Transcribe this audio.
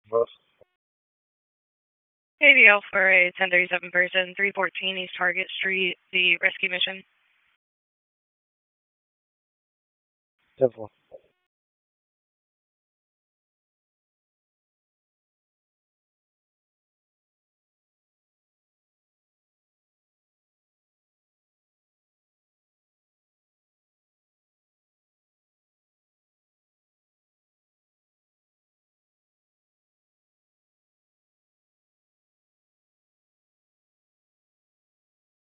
Vote. ADL for a 1037 person, 314 East Target Street, the rescue mission. Simple.